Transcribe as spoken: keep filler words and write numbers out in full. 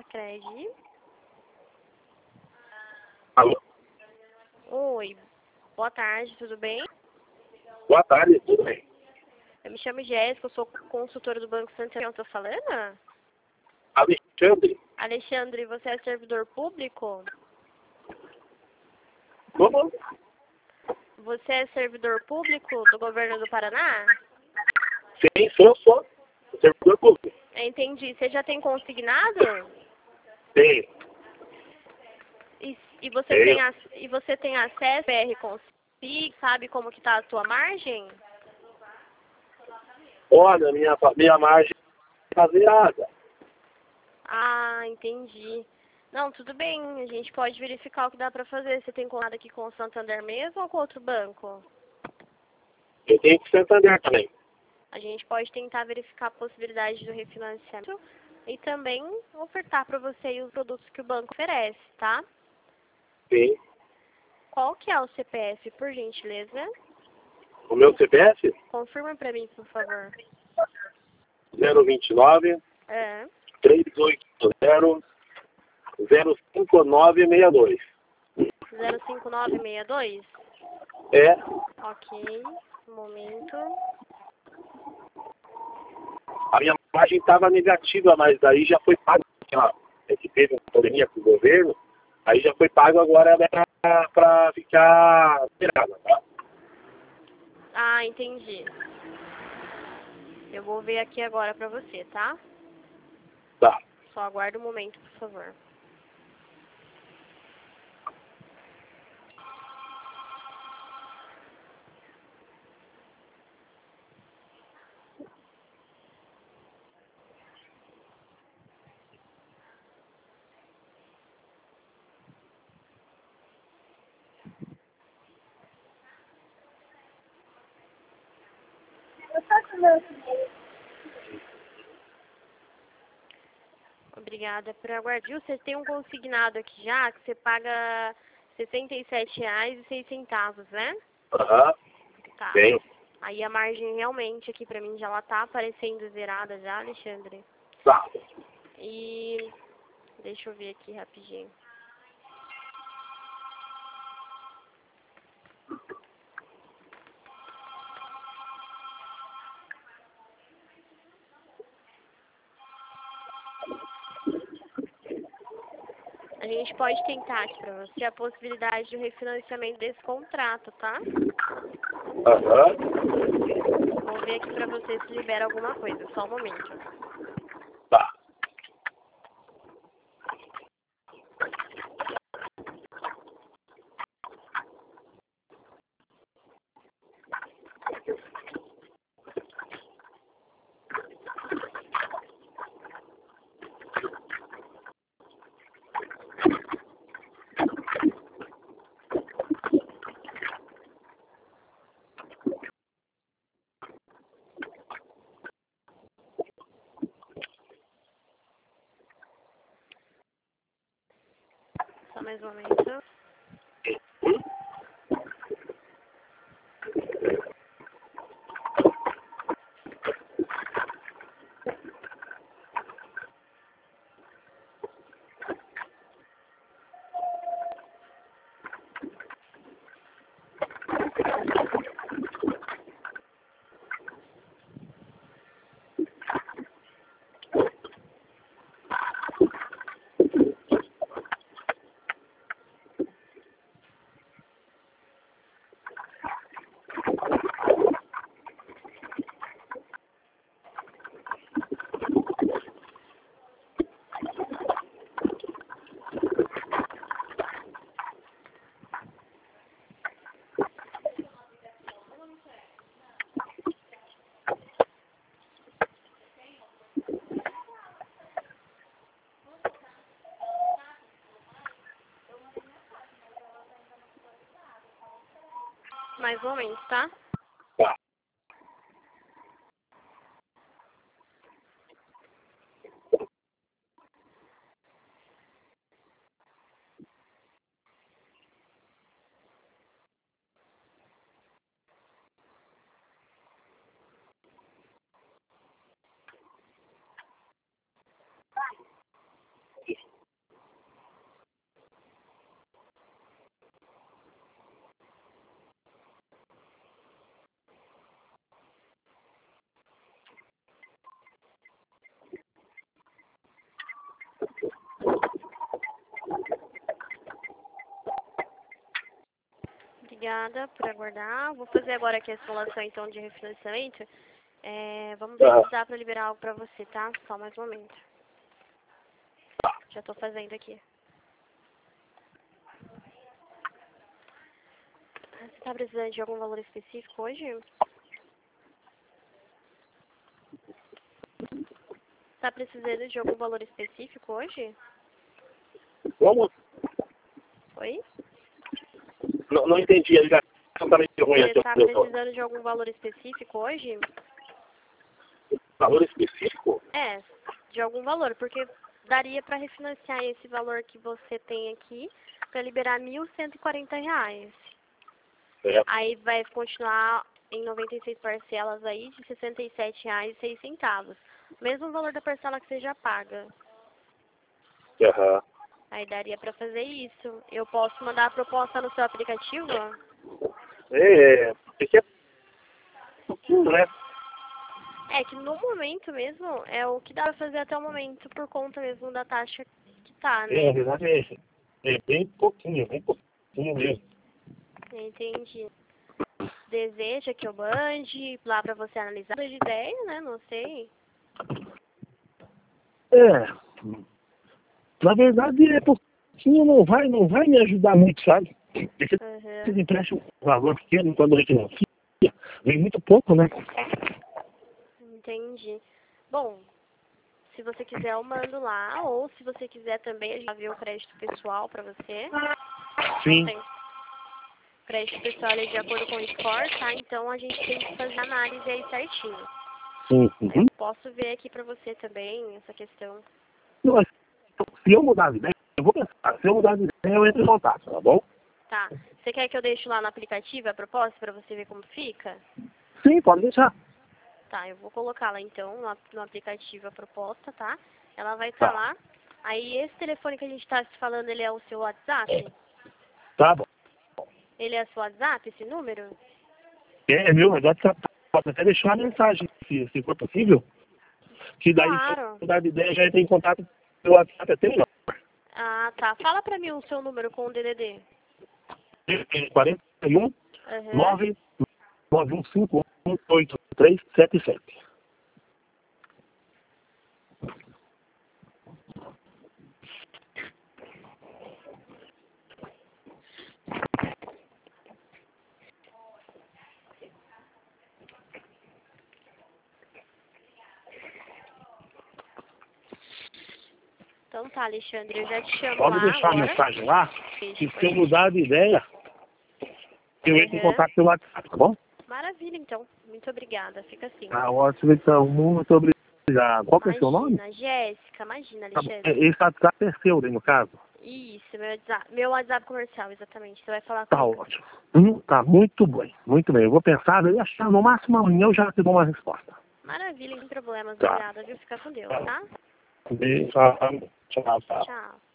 Sacredi. Alô? Oi, boa tarde, tudo bem? Boa tarde, tudo bem? Eu me chamo Jéssica, eu sou consultora do Banco Santander. Eu tô falando? Alexandre? Alexandre, você é servidor público? Como? Você é servidor público do governo do Paraná? Sim, sou, sou. Servidor público. Entendi. Você já tem consignado? Sim. E, e, você, Tenho. tem, ac- e você tem acesso a R Consig? Sabe como que tá a tua margem? Olha, minha, minha margem está zerada. Ah, entendi. Não, tudo bem. A gente pode verificar o que dá pra fazer. Você tem contato aqui com o Santander mesmo ou com outro banco? Eu tenho que Santander também. A gente pode tentar verificar a possibilidade do refinanciamento e também ofertar para você os produtos que o banco oferece, tá? Sim. Qual que é o C P F, por gentileza? O meu C P F? Confirma para mim, por favor. zero vinte e nove, É, trezentos e oitenta, zero cinco nove seis dois. zero cinco nove seis dois? É. Ok, um momento. A minha margem estava negativa, mas daí já foi pago. É que teve uma pandemia com o governo, aí já foi pago, agora é para ficar zerada, tá? Ah, entendi. Eu vou ver aqui agora para você, tá? Tá. Só aguarda um momento, por favor. Obrigada por aguardar. Viu? Você tem um consignado aqui já, que você paga sessenta e sete reais e seis centavos, né? Aham. Tá. Bem. Aí a margem realmente aqui pra mim já ela tá aparecendo zerada já, Alexandre. Tá. E deixa eu ver aqui rapidinho. A gente pode tentar aqui pra você a possibilidade de refinanciamento desse contrato, tá? Aham. Vou ver aqui pra você se libera alguma coisa, só um momento. Tá. Só mais um momento. Mais um momento, tá? Tá. obrigada por aguardar. Vou fazer agora aqui a simulação, então, de refinanciamento. É, vamos ver Ah. se dá pra liberar algo pra você, tá? Só mais um momento. Já tô fazendo aqui. Você tá precisando de algum valor específico hoje? Tá precisando de algum valor específico hoje? Como? Oi? Não, não entendi, a ligação tá meio ruim Você aqui. tá Eu tô- precisando de algum valor específico hoje? Valor específico? É, de algum valor, porque daria pra refinanciar esse valor que você tem aqui pra liberar mil cento e quarenta reais. É. Aí vai continuar em noventa e seis parcelas aí de sessenta e sete reais e seis centavos. Mesmo valor da parcela que você já paga. Aham. Aí daria pra fazer isso. Eu posso mandar a proposta no seu aplicativo? É, porque é pouquinho, né? É que no momento mesmo é o que dá pra fazer até o momento por conta mesmo da taxa que tá, É, na né? verdade é esse. É bem pouquinho, bem pouquinho mesmo. Entendi. Deseja que eu mande lá pra você analisar de ideia, né? Não sei. É, na verdade é pouquinho, não vai, não vai me ajudar muito, sabe? Porque Uhum. vocês emprestam um valor pequeno quando a gente não fica, vem muito pouco, né? Entendi. Bom, se você quiser eu mando lá, ou se você quiser também, a gente vai ver o crédito pessoal pra você. Sim. Tem crédito pessoal ali de acordo com o score, tá? Então a gente tem que fazer a análise aí certinho. Sim. Aí Uhum. eu posso ver aqui pra você também essa questão. Mas, se eu mudar de ideia, eu vou pensar. Se eu mudar de ideia, eu entro em contato, tá bom? Tá. Você quer que eu deixe lá no aplicativo a proposta pra você ver como fica? Sim, pode deixar. Tá, eu vou colocar lá então no, no aplicativo a proposta, tá? Ela vai estar Tá. lá. Aí esse telefone que a gente tá se falando, ele é o seu WhatsApp? Tá bom. Ele é seu WhatsApp, esse número? É, meu, mas WhatsApp pode até deixar uma mensagem, se, se for possível. Que daí, se Claro. eu mudar de ideia, já entra em contato pelo WhatsApp até melhor. Ah, tá. Fala pra mim o seu número com o D D D. quarenta e um, Aham. nove nove um cinco um oito três sete sete. Então tá, Alexandre, eu já te chamo Pode lá deixar a agora. mensagem lá, Deixa, que se pode eu mudar de ideia, eu entro em Uhum. contato pelo WhatsApp, tá bom? Maravilha, então. Muito obrigada. Fica assim. Tá ótimo, então. Muito obrigado. Qual que é o seu nome? Imagina, Jéssica, imagina, Tá bom. Alexandre. Esse WhatsApp é seu, daí, no caso. Isso, meu WhatsApp, meu WhatsApp comercial, exatamente. Você vai falar Tá comigo. ótimo. Hum, tá muito bem, muito bem. Eu vou pensar, eu achar no máximo amanhã eu já te dou uma resposta. Maravilha, sem problemas. Tá. Obrigada, viu? Fica com Deus, tá? Beijo, tchau, tchau. Tchau.